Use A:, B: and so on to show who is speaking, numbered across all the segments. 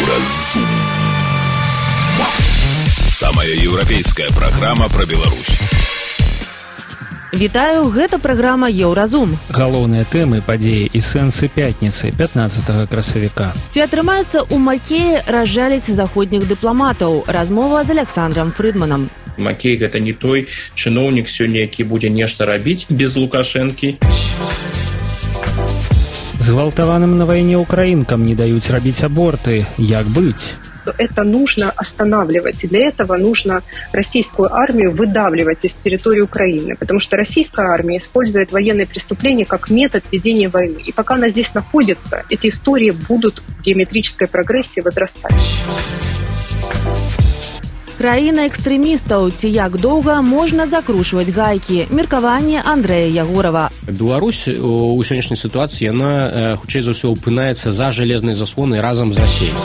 A: Еўразум. Самая еўрапейская праграма пра Беларусь.
B: Вітаю, гэта праграма Еўразум.
C: Галоўныя тэмы, падзеі і сэнсы пятніцы, 15 красавіка.
B: Ці атрымаецца ў Макеі разжаліць заходніх дыпламатаў? Размова з Александром Фрыдманам.
D: Макей гэта не той чыноўнік сёння, які будзе нешта рабіць без Лукашэнкі.
C: Згвалтаваным на вайне украінкам не даюць рабіць аборты. Як быць?
E: Это нужно останавливать. И для этого нужно российскую армию выдавливать из территории Украины. Потому что российская армия использует военные преступления как метод ведения войны. И пока она здесь находится, эти истории будут в геометрической прогрессии возрастать.
B: Краіна экстрэмістаў. Ці як доўга можна закручваць гайкі? Меркаванне Андрэя Ягорова.
F: Беларусь у сённяшняй сітуацыі, яна хутчэй за ўсё ўпынаецца за жалезнай заслонай разам з Расіяй.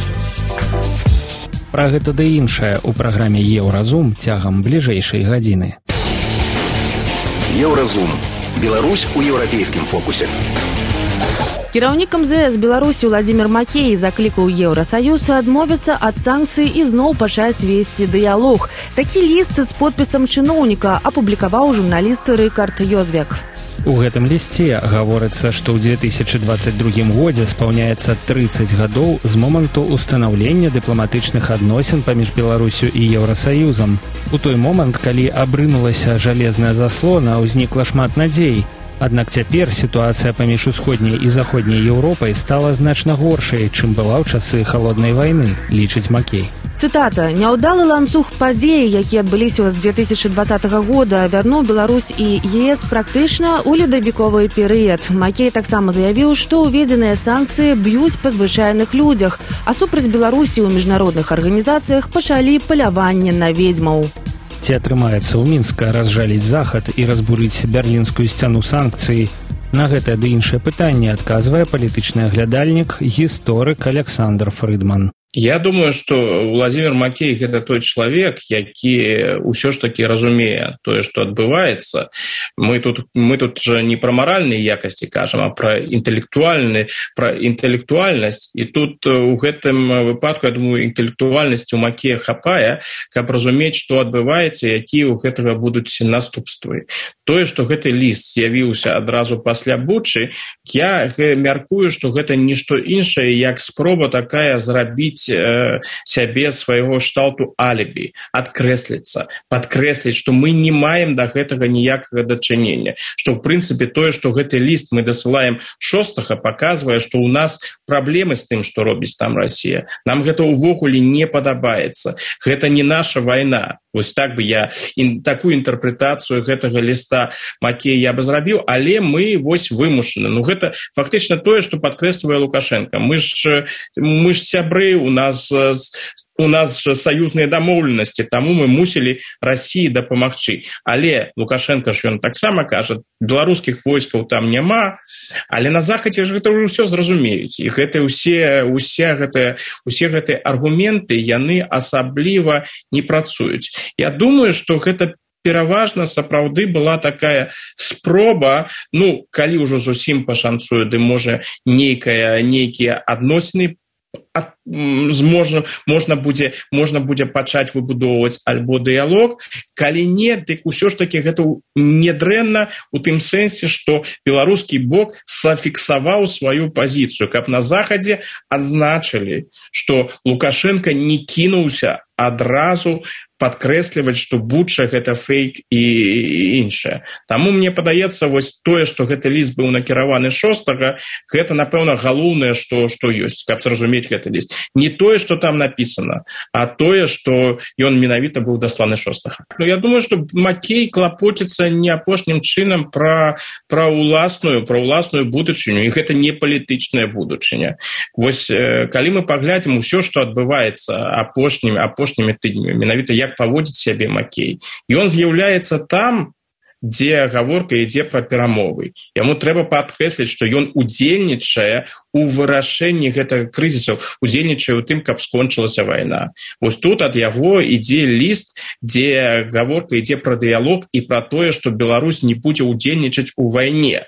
C: Пра гэта ды іншае ў праграме Еўразум цягам бліжэйшай гадзіны.
A: Еўразум. Беларусь у еўрапейскім фокусе.
B: Кіраўнік МЗС Беларусі Владзімір Макей заклікаў Еўрасаюз адмовіцца ад санкцый і зноў пачаць весці дыялог. Такі ліст з подпісам чыноўніка апублікаваў журналіст Рыкард Ёзвек.
C: У гэтым лісце гаворыцца, што ў 2022 годзе спаўняецца 30 гадоў з моманту ўстанаўлення дыпламатычных адносін паміж Беларусю і Еўрасаюзам. У той момант, калі абрынулася жалезная заслона, узнікла шмат надзей. Аднак цяпер сітуацыя паміж усходняй і заходняй Еўропай стала значна горшай, чым была ў часы халоднай вайны, лічыць Макей.
B: Цытата. «Няўдалы ланцуг падзей, які адбыліся з 2020 года, вярнуў Беларусь і ЕС практычна ў ледавіковы перыяд». Макей таксама заявіў, што ўведзеныя санкцыі б'юць па звычайных людзях, а супраць Беларусі ў міжнародных арганізацыях пачалі паляванне на ведзьмаў.
C: Ці атрымаецца ў Мінска разжаліць захад і разбурыць берлінскую сцяну санкцый? На гэтае ды іншае пытанне адказвае палітычны аглядальнік, гісторык Александр Фрыдман.
D: Я думаю, што Владзімір Макей гэта той чалавек, які ўсё ж такі разумее тое, што адбываецца. Мы тут жа не пра маральныя якасці кажам, а пра інтэлектуальнасць. І тут у гэтым выпадку, я думаю, інтэлектуальнасці ў Макея хапае, каб разумець, што адбываецца, якія ў гэтага будуць наступствы. Тое, што гэты ліст з'явіўся адразу пасля Бучы, я мяркую, што гэта нішто іншае, як спроба такая зрабіць сябе свайго шталту алібі, адкрэсліцца, падкрэсліць, што мы не маем да гэтага ніякага дачынення, што ў прынцыпе тое, што гэты ліст мы дасылаем 6-га, паказвае, што ў нас праблемы з тым, што робіць там Расія. Нам гэта ўвогуле не падабаецца. Гэта не наша вайна. Вось так бы я такую інтэрпрэтацыю гэтага ліста Макея я бы зрабіў, але мы вось вымушаны. Ну гэта фактычна тое, што падкрэслівае Лукашенко. Мы ж сябры, у нас жа саюзныя дамоўленасці, таму мы мусілі Расіі дапамагчы. Але Лукашенко ж ён таксама кажа, беларускіх войскаў там няма, але на захадзе ж гэта ўжо ўсё зразумеюць. І гэта усе гэтыя аргументы, яны асабліва не працуюць. Я думаю, што гэта пераважна сапраўды была такая спроба, калі ўжо зусім пашанцуе, ды можа нейкія адносіны можна будзе пачаць выбудоўваць альбо дыялог. Калі не, дык усё ж такі гэта недрэнна у тым сэнсе, што беларускі бок зафіксаваў сваю пазіцыю, каб на захадзе адзначылі, што Лукашенко не кінуўся адразу падкрэсліваць, што Буча гэта фейк і іншае. Таму мне падаецца, вось тое, што гэты ліст быў накіраваны 6-га, гэта, напэўна, галоўнае, што ёсць, каб зразумець гэты ліст. Не тое, што там напісана, а тое, што ён менавіта быў дасланы 6-га. Я думаю, што Макей клапоціцца не апошнім чынам пра ўласную будучыню, і гэта не палітычная будучыня. Вось калі мы паглядзім усё, што адбываецца апошнімі тыднямі, менавіта як паводзіць сябе Макей. Ён з'яўляецца там, дзе гаворка ідзе пра перамовы. Яму трэба падкрэсліць, што ён удзельнічае у вырашэнні гэтага крызісу, удзельнічае ў тым, каб скончылася вайна. Вось тут ад яго ідзе ліст, дзе гаворка ідзе пра дыялог і пра тое, што Беларусь не будзе удзельнічаць у вайне.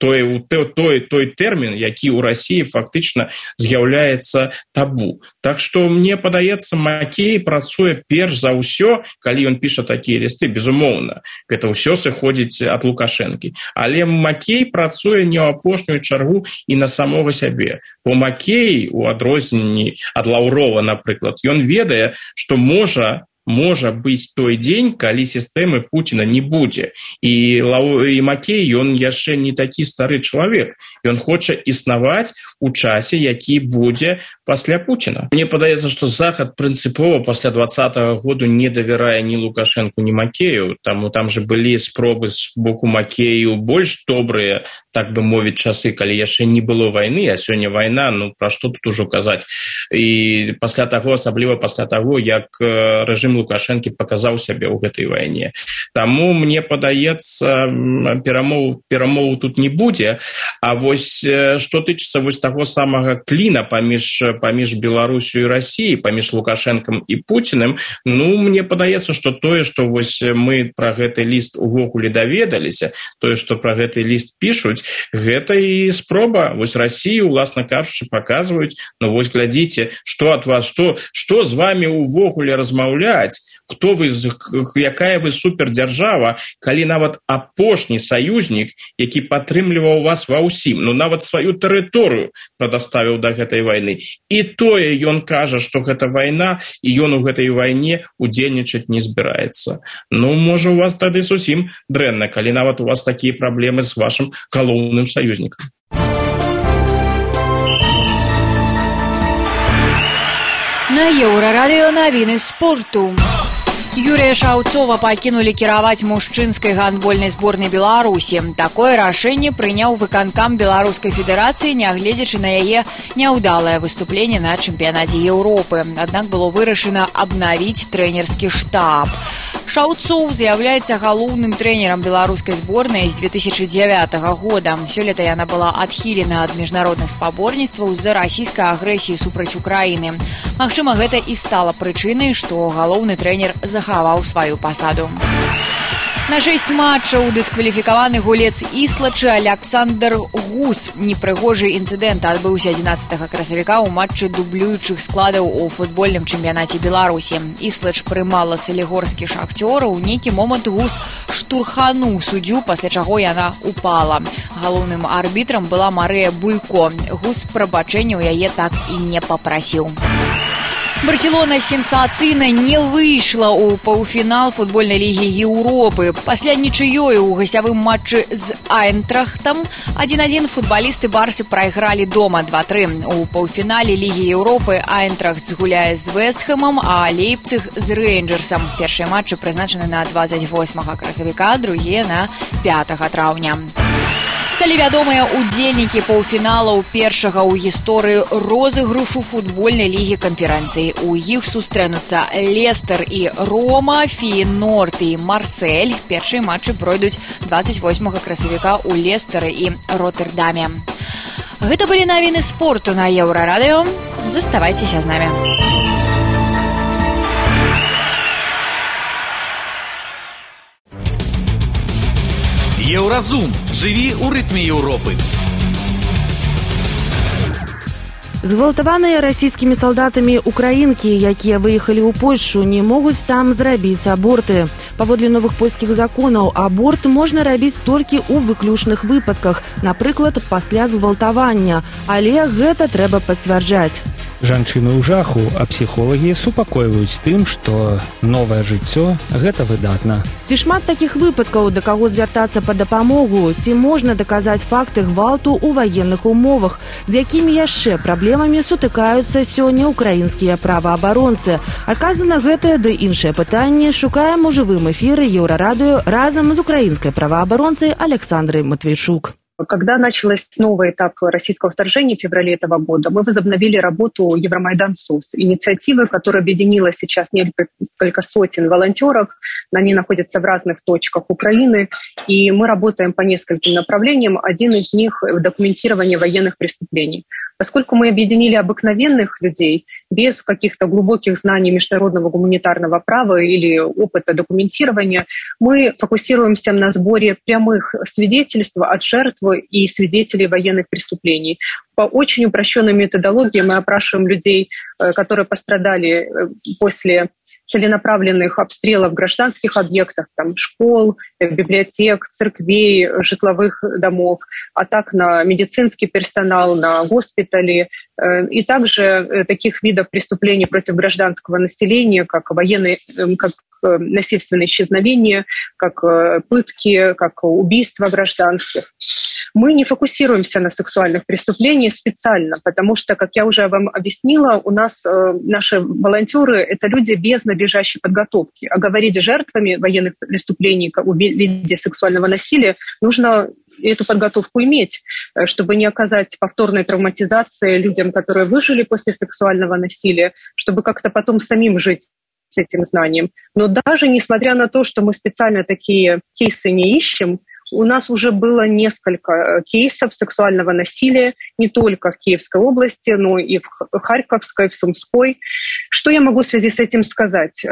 D: той тэрмін, які ў Расіі фактычна з'яўляецца табу. Так што мне падаецца, Макей працуе перш за ўсё, калі ён піша такія лісты, безумоўна, гэта ўсё сыходзіць ад Лукашэнкі. Але Макей працуе не ў апошнюю чаргу і на самога сябе. Бо Макей, у адрозненні ад Лаўрова, напрыклад, ён ведае, што можа быць той дзень, калі сістэмы Пуціна не будзе. І Макей, ён яшчэ не такі стары чалавек. Ён хоча існаваць у часе, які будзе пасля Пуціна. Мне падаецца, што Захад прынцыпова пасля 2020 году не давярае ні Лукашэнку, ні Макею. Там же былі спробы з боку Макею больш добрыя, так бы мовіць, часы, калі яшчэ не было вайны, а сёння вайна, пра што тут ужо казаць. І пасля таго, асабліва пасля таго, як рэжым Лукашэнкі паказаў сябе ў гэтай вайне. Таму, мне падаецца, перамоў тут не будзе. А вось, што тычыцца вось таго самага кліна паміж Беларусю і Расіяй, паміж Лукашэнкам і Пуціным, мне падаецца, што тое, што вось мы пра гэты ліст увогуле даведаліся, тое, што пра гэты ліст пішуць, гэта і спроба. Вось Расію, уласна кажучы, паказваюць, вось глядзіце, што ад вас, што з вамі увогуле размаўляць, хто вы, якая вы супердзяржава, калі нават апошні саюзнік, які падтрымліваў вас ва ўсім, нават сваю тэрыторыю прадаставіў да гэтай вайны. І тое ён кажа, што гэта вайна, і ён у гэтай вайне удзельнічаць не збіраецца. Можа, у вас тады зусім дрэнна, калі нават у вас такія праблемы з вашым галоўным саюзнікам.
G: На Еўрарадыё навіны спорту. Юрія Шаўцова пакінулі кіраваць мужчынскай гандбольнай зборнай Беларусі. Такое рашэнне прыняў выканкам Беларускай федэрацыі, нягледзячы на яе няўдалае выступленне на чэмпіянаце Еўропы. Аднак было вырашана абнавіць трэнерскі штаб. Шаўцоў з'яўляецца галоўным трэнерам беларускай зборнай з 2009 года. Сёлета яна была адхілена ад міжнародных спаборніцтваў з-за расійскай агрэсіі супраць Украіны. Магчыма, гэта і стала прычынай, што галоўны трэнер захаваў сваю пасаду. На 6 матчаў дыскваліфікаваны гулец Іслачы Аляксандр Гус. Непрыгожы інцыдэнт адбыўся 11 красавіка ў матчы дублюючых складаў у футбольным чэмпіянаце Беларусі. Іслач прымала салігорскі Шахцёр, у нейкі момант Гус штурхануў суддзю, пасля чаго яна упала. Галоўным арбітрам была Марыя Буйко. Гус прабачэння ў яе так і не папрасіў. Барселона сенсацыйна не выйшла ў паўфінал футбольнай лігі Еўропы. Пасля нічыёй у гасцявым матчы з Айнтрахтам 1-1 футбалісты Барсы прайгралі дома 2-3. У паўфінале лігі Еўропы Айнтрахт згуляе з Вестхэмам, а Лейпциг з Рэйнджэрсам. Першыя матчы прызначаны на 28 красавіка, другія на 5 траўня. Сталі вядомыя удзельнікі паўфіналаў першага ў гісторыі розыгрышу футбольнай лігі канферэнцыі. У іх сустрэнуцца Лестер і Рома, Фейнорд і Марсель. Першыя матчы пройдуць 28 красавіка ў Лестары і Ротэрдаме. Гэта былі навіны спорту на Еўрарадыё. Заставайцеся з намі.
H: Еўразум. Жыві ў рытме Еўропы.
B: Згвалтаваныя расійскімі салдатамі украінкі, якія выехалі ў Польшчу, не могуць там зрабіць аборты. Паводле новых польскіх законаў, аборт можна рабіць толькі ў выключных выпадках, напрыклад, пасля згвалтавання, але гэта трэба пацвярджаць.
C: Жанчыны ў жаху, а псіхолагі супакойваюць тым, што новае жыццё – гэта выдатна.
B: Ці шмат такіх выпадкаў, да каго звяртацца па дапамогу? Ці можна даказаць факты гвалту ў ваенных умовах? З якімі яшчэ праблемамі сутыкаюцца сёння ўкраінскія праваабаронцы? Адказы на гэтае ды іншыя пытанні шукаем у жывым эфіры Еўрарадыё разам з украінскай праваабаронцай Александрой Матвейчук.
E: Когда начался новый этап российского вторжения в феврале этого года, мы возобновили работу Евромайдан СОС, инициативы, которая объединила сейчас несколько сотен волонтеров. Они находятся в разных точках Украины, и мы работаем по нескольким направлениям. Один из них – документирование военных преступлений. Поскольку мы объединили обыкновенных людей без каких-то глубоких знаний международного гуманитарного права или опыта документирования, мы фокусируемся на сборе прямых свидетельств от жертв и свидетелей военных преступлений. По очень упрощенной методологии мы опрашиваем людей, которые пострадали после целенаправленных обстрелов гражданских объектов, там, школ, библиотек, церквей, житловых домов, атак на медицинский персонал, на госпитали, и также таких видов преступлений против гражданского населения, как насильственное исчезновение, как пытки, как убийства гражданских. Мы не фокусируемся на сексуальных преступлениях специально, потому что, как я уже вам объяснила, у нас наши волонтеры — это люди без надлежащей подготовки. А говорить жертвами военных преступлений в виде сексуального насилия нужно эту подготовку иметь, чтобы не оказать повторной травматизации людям, которые выжили после сексуального насилия, чтобы как-то потом самим жить с этим знанием. Но даже несмотря на то, что мы специально такие кейсы не ищем, у нас уже было несколько кейсов сексуального насилия не только в Киевской области, но и в Харьковской, в Сумской. Что я могу в связи с этим сказать?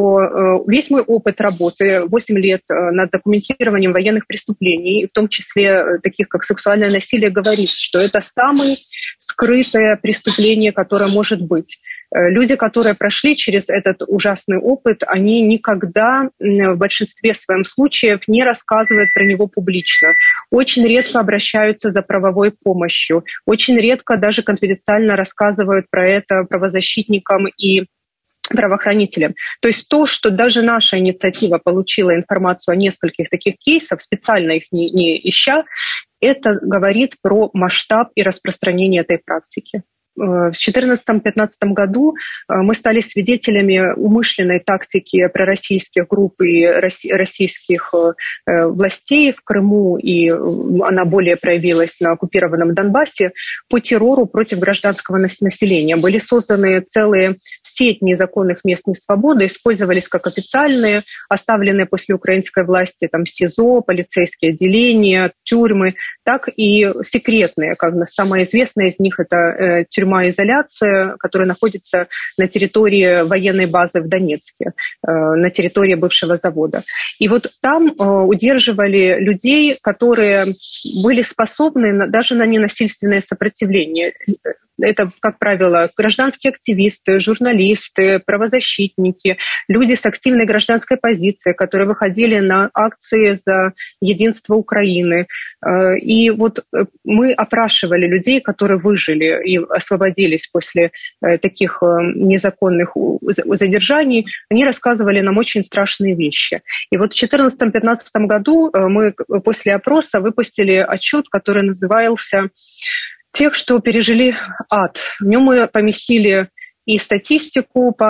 E: Что весь мой опыт работы, 8 лет над документированием военных преступлений, в том числе таких как сексуальное насилие, говорит, что это самое скрытое преступление, которое может быть. Люди, которые прошли через этот ужасный опыт, они никогда в большинстве своем случаев не рассказывают про него публично. Очень редко обращаются за правовой помощью. Очень редко даже конфиденциально рассказывают про это правозащитникам и правоохранителям. То есть то, что даже наша инициатива получила информацию о нескольких таких кейсах, специально их не ища, это говорит про масштаб и распространение этой практики. В 2014-2015 году мы стали свидетелями умышленной тактики пророссийских групп и российских властей в Крыму, и она более проявилась на оккупированном Донбассе, по террору против гражданского населения. Были созданы целые сеть незаконных мест несвободы, использовались как официальные, оставленные после украинской власти там СИЗО, полицейские отделения, тюрьмы, так и секретные. Самая известная из них — это тюрьма-изоляция, которая находится на территории военной базы в Донецке, на территории бывшего завода. И вот там удерживали людей, которые были способны даже на ненасильственное сопротивление. Это, как правило, гражданские активисты, журналисты, правозащитники, люди с активной гражданской позицией, которые выходили на акции за единство Украины. И вот мы опрашивали людей, которые выжили и освободились после таких незаконных задержаний. Они рассказывали нам очень страшные вещи. И вот в 2014-2015 году мы после опроса выпустили отчет, который назывался «Тех, что пережили ад». В нем мы поместили и статистику по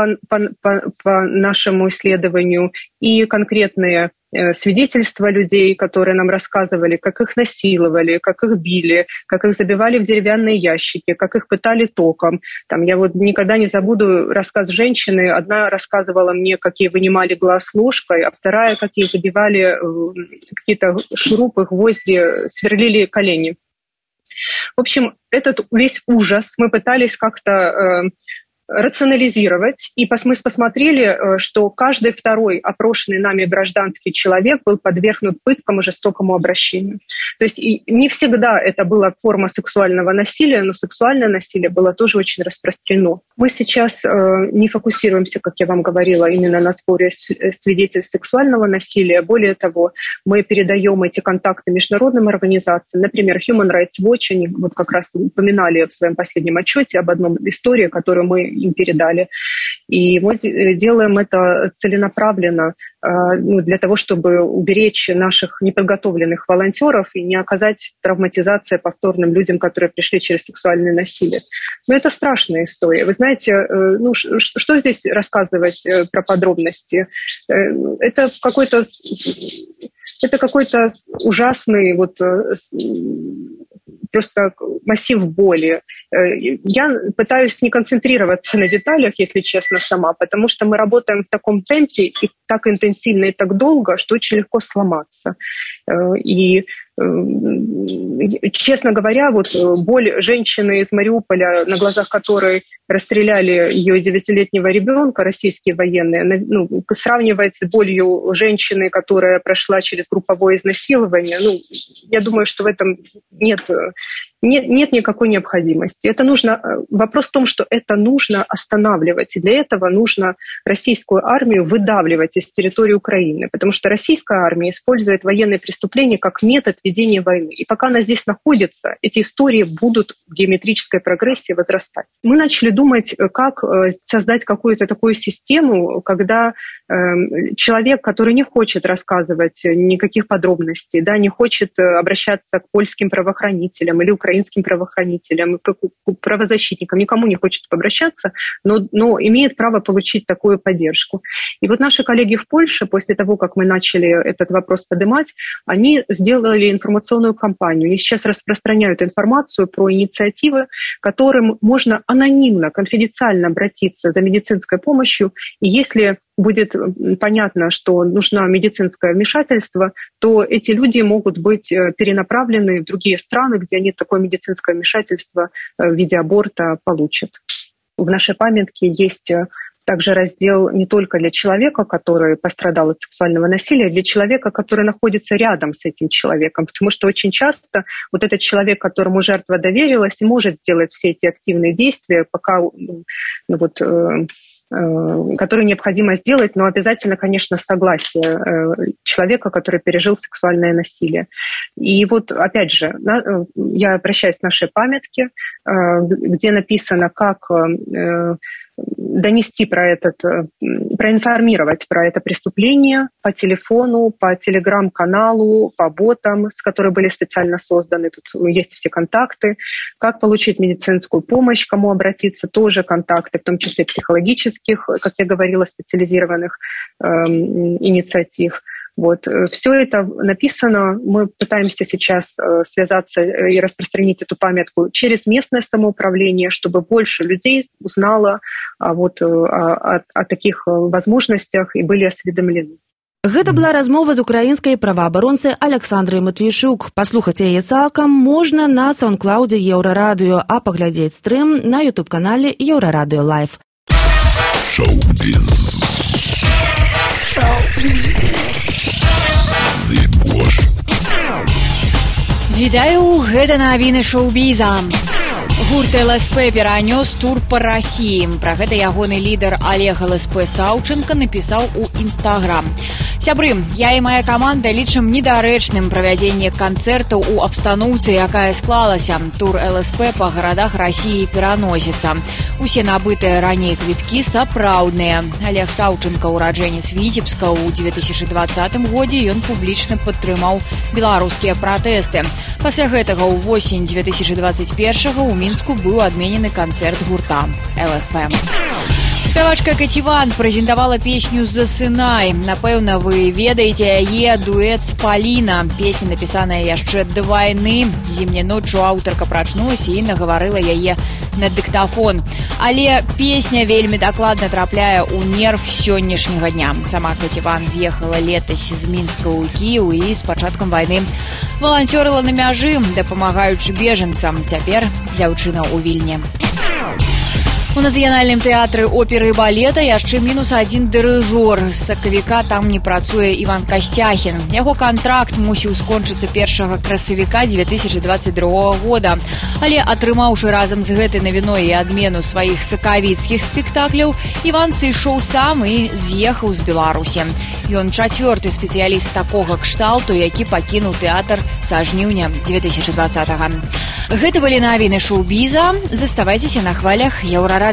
E: нашему исследованию, и конкретные свидетельства людей, которые нам рассказывали, как их насиловали, как их били, как их забивали в деревянные ящики, как их пытали током. Я вот никогда не забуду рассказ женщины. Одна рассказывала мне, как ей вынимали глаз ложкой, а вторая, как ей забивали какие-то шурупы, гвозди, сверлили колени. В общем, этот весь ужас мы пытались как-то рационализировать, и мы посмотрели, что каждый второй опрошенный нами гражданский человек был подвергнут пыткам и жестокому обращению. То есть не всегда это была форма сексуального насилия, но сексуальное насилие было тоже очень распространено. Мы сейчас не фокусируемся, как я вам говорила, именно на сборе свидетельств сексуального насилия. Более того, мы передаем эти контакты международным организациям. Например, Human Rights Watch, они вот как раз упоминали в своем последнем отчете об одной истории, которую мы им передали. И мы делаем это целенаправленно для того, чтобы уберечь наших неподготовленных волонтеров и не оказать травматизации повторным людям, которые пришли через сексуальное насилие. Но это страшная история. Вы знаете, что здесь рассказывать про подробности? Это какой-то ужасный просто массив боли. Я пытаюсь не концентрироваться на деталях, если честно, сама, потому что мы работаем в таком темпе и так интенсивно и так долго, что очень легко сломаться. И, честно говоря, вот боль женщины из Мариуполя, на глазах которой расстреляли ее 9-летнего ребенка, российские военные, сравнивать с болью женщины, которая прошла через групповое изнасилование, я думаю, что в этом нет никакой необходимости. Это нужно. Вопрос в том, что это нужно останавливать. И для этого нужно российскую армию выдавливать из территории Украины. Потому что российская армия использует военные преступления как метод ведения войны. И пока она здесь находится, эти истории будут в геометрической прогрессии возрастать. Мы начали думать, как создать какую-то такую систему, когда человек, который не хочет рассказывать никаких подробностей, не хочет обращаться к польским правоохранителям или украинским правоохранителям, к правозащитникам, никому не хочет обращаться, но имеет право получить такую поддержку. И вот наши коллеги в Польше, после того, как мы начали этот вопрос поднимать, они сделали информационную кампанию. Они сейчас распространяют информацию про инициативы, к которым можно анонимно, конфиденциально обратиться за медицинской помощью. И если будет понятно, что нужно медицинское вмешательство, то эти люди могут быть перенаправлены в другие страны, где они такое медицинское вмешательство в виде аборта получат. В нашей памятке есть также раздел не только для человека, который пострадал от сексуального насилия, а для человека, который находится рядом с этим человеком. Потому что очень часто вот этот человек, которому жертва доверилась, может сделать все эти активные действия, пока которые необходимо сделать, но обязательно, конечно, согласие человека, который пережил сексуальное насилие. И вот, опять же, я обращаюсь к нашей памятке, где написано, как донести проинформировать про это преступление по телефону, по телеграм-каналу, по ботам, которые были специально созданы. Тут есть все контакты. Как получить медицинскую помощь, кому обратиться, тоже контакты, в том числе психологических, как я говорила, специализированных инициатив. Вот. Все это написано. Мы пытаемся сейчас связаться и распространить эту памятку через местное самоуправление, чтобы больше людей узнало о таких возможностях и были осведомлены.
B: Гэта была размова з украінскай праваабаронцай Александрай Матвейчук. Паслухаць яе цалкам можна на саундклаудзе Еўрарадыё, а паглядзець стрым на ютуб-канале Еўрарадыё Лайв.
A: Шоу-біз.
G: Вітаю, гэта навіны шоу-біза. Гурт ЛСП перанёс тур па Расіі. Пра гэта ягоны лідар Олег ЛСП Саўченко напісаў у Інстаграм. Сябры, я і моя каманда лічым недарэчным правядзенне канцэртаў у абстаноўцы, якая склалася. Тур ЛСП па гарадах Расіі пераносіцца. Усе набытыя раней квіткі сапраўдныя. Олег Саўченко, ураджэнец Віцебска, у 2020 годзе ён публічна падтрымаў беларускія пратэсты. Пасля гэтага ў восень 2021 у Мінску быў адменены канцэрт гурта ЛСП. Спявачка Каціван прэзентавала песню «Засынай». Напэўна, вы ведаеце яе, дуэт з Паліна. Песня напісаная яшчэ да вайны. Зімняй ноччу аўтарка прачнулася і нагаварыла яе на дыктафон. Але песня вельмі дакладна трапляе ў нерв сённяшняга дня. Сама Каціван з'ехала летась з Мінска ў Кіеў і з пачаткам вайны валанцёрыла на мяжы, дапамагаючы бежанцам. Цяпер дзяўчына ў Вільні. У Нацыянальным тэатры оперы і балета яшчэ мінус адзін дырыжор. З сакавіка там не працуе Іван Касцяхін. Яго кантракт мусіў скончыцца 1 красавіка 2022 года. Але атрымаўшы разам з гэтай навіной і адмену сваіх сакавіцкіх спектакляў, Іван сышоў сам і з'ехаў з Беларусі. Ён 4-ты спецыяліст такога кшталту, які пакінуў тэатр са жніўня 2020-го. Гэта былі навіны шоу-біза. Заставайцеся на хвалях Еўрарадыё.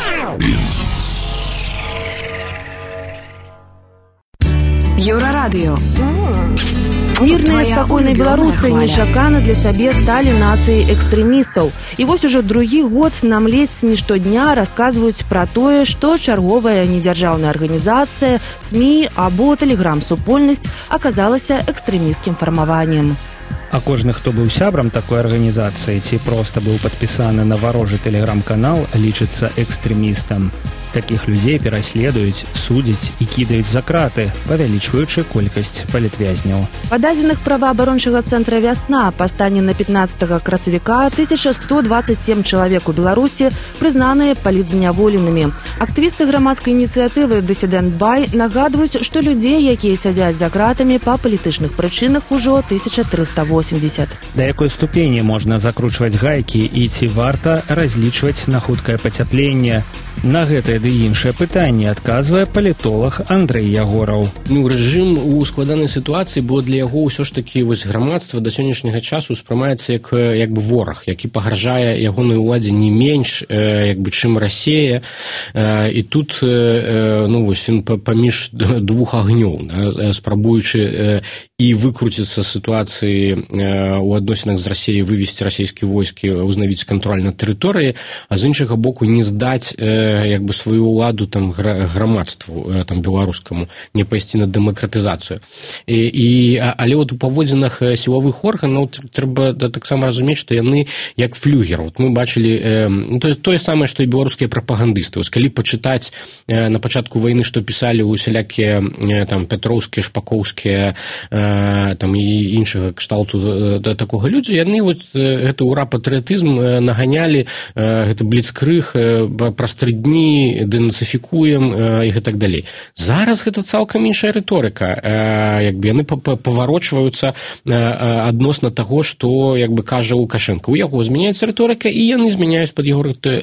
I: Еўрарадыё.
B: Мирные и спокойные белорусы нечакано для сябе стали нацией экстремистов. И вот уже другі год нам ледзь не штодня рассказывают про тое, что чарговая недзяржаўная организация, СМИ або телеграм-супольнасць оказалася экстремистским формованием.
C: А кожны, хто быў сябрам такой арганізацыі ці проста быў падпісаны на варожы тэлеграм-канал, лічыцца экстрэмістам. Такіх людзей пераследуюць, судзяць і кідаюць за краты, павялічваючы колькасць палітвязняў.
B: Па дадзеных праваабарончага цэнтра «Вясна» па стане на 15 красавіка 1127 чалавек у Беларусі прызнаныя палітзняволенымі. Актывісты грамадскай ініцыятывы «Дысідэнт Бай» нагадваюць, што людзей, якія сядзяць за кратамі па палітычных прычынах, ужо 1380.
C: Да якой ступені можна закручваць гайкі і ці варта разлічваць на хуткае пацяпленне? На гэтае ды іншае пытанне адказвае палітолог Андрэй Ягораў.
F: Рэжым у складанай сітуацыі, бо для яго ўсё ж такі грамадства да сённяшняга часу ўспрымаецца як бы вораг, які пагражае ягонай уладзе не менш чым Расія. І тут ён паміж двух агнёў, спрабуючы і выкруціцца з сітуацыі у адносінах з Расіяй, вывесці расійскія войскі, узнавіць кантроль над тэрыторыяй, а з іншага боку не здаць сваю уладу грамадству беларускаму, не пайсці на дэмакратызацыю. Але у паводзінах сілавых органаў трэба таксама разумець, што яны як флюгер. Мы бачылі тое самае, што і беларускія прапагандысты. Калі пачытаць на пачатку вайны, што пісалі усялякія пятроўскія, шпакоўскія і іншага кшталту такога людзі, яны гэты ура-патрыятызм наганялі, гэты бліцкрыг праз 3 дні, дэнацыфікуем і гэтак далей. Зараз гэта цалкам іншая рыторыка. Яны паварочваюцца адносна таго, што кажа Лукашенко. У яго змяняецца рыторыка, і яны змяняюцца пад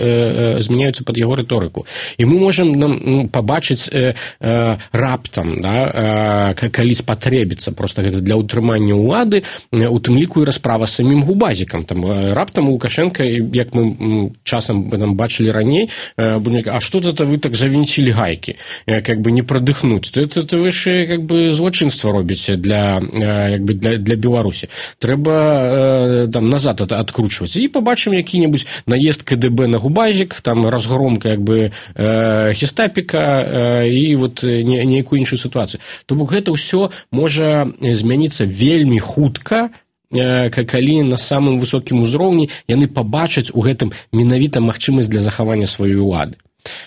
F: яго рыторыку. І мы можам пабачыць раптам, калі спатрэбіцца проста гэта для ўтрымання ўлады, у тым ліку і расправа з самім Губазікам. Раптам Лукашенко, як мы часам бачылі раней, а что это вы так завинтили гайки, не продыхнуть? Это вы же злочинство робите для Беларусі. Трэба назад это откручивать. И побачим какие-нибудь наезд КДБ на Губазик, разгромка гестапіка и некую іншую ситуацию. То бок гэта ўсё можа змяніцца вельмі хутка, калі на самым высокім узроўні яны пабачаць у гэтым менавіта магчымасць для захавання сваёй улады.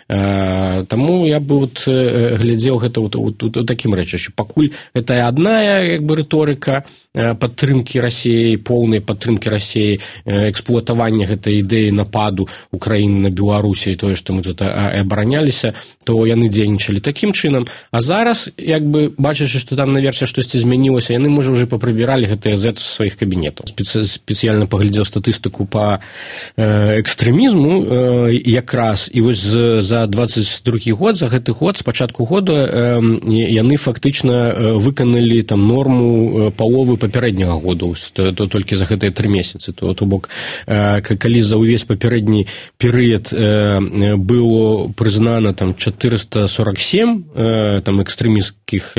F: Таму я бы глядзеў гэта такім рэчышчам. Пакуль гэта адная рыторыка падтрымкі Расіі, поўнай падтрымкі Расіі, эксплуатавання гэтай ідэі нападу Украіны на Беларусі і тое, што мы тут абараняліся, то яны дзейнічалі такім чынам. А зараз, бачачы, што там наверсе штосьці змянілася, яны, можа, ўжо папрыбіралі гэтыя зэты з сваіх кабінетаў. Спецыяльна паглядзеў статыстыку па экстрэмізму якраз, і за 22 год, за гэты год, з пачатку года, яны фактычна выканалі норму паловы папярэдняга году, толькі за гэтыя 3 месяцы. То бок, калі за ўвесь папярэдні перыяд было прызнана 447 экстрэмісцкіх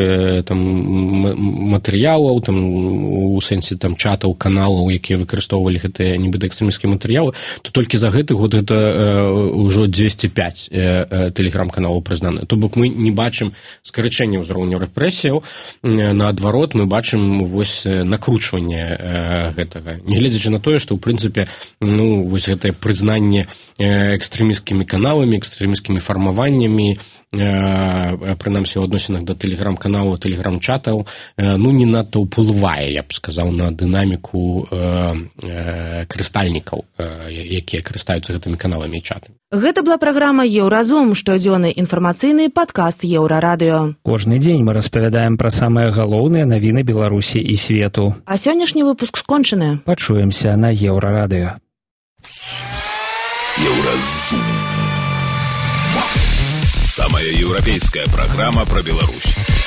F: матэрыялаў, у сэнсе чатаў, каналаў, якія выкарыстоўвалі гэтыя нібыта экстрэмісцкія матэрыялы, то толькі за гэты год гэта ўжо 205 тэлеграм-каналаў прызнаны. То бок мы не бачым скарачэння ўзроўню рэпрэсіяў, наадварот, мы бачым накручванне гэтага. Нягледзячы на тое, што ў прынцыпе гэтае прызнанне экстрэмісцкімі каналамі, экстрэмісцкімі фармаваннямі, прынамсі ў адносінах да тэлеграм-каналаў, тэлеграм-чатаў, не надта ўплывае, я б сказаў, на дынаміку карыстальнікаў, якія карыстаюцца гэтымі каналамі і чатамі.
B: Гэта была праграма «Еўразум», штодзённы інфармацыйны падкаст Еўрарадыё.
C: Кожны дзень мы распавядаем пра самыя галоўныя навіны Беларусі і свету.
B: А сённяшні выпуск скончаны.
C: Пачуемся на Еўрарадыё.
A: Еўразум. Самая еўрапейская программа про Беларусь.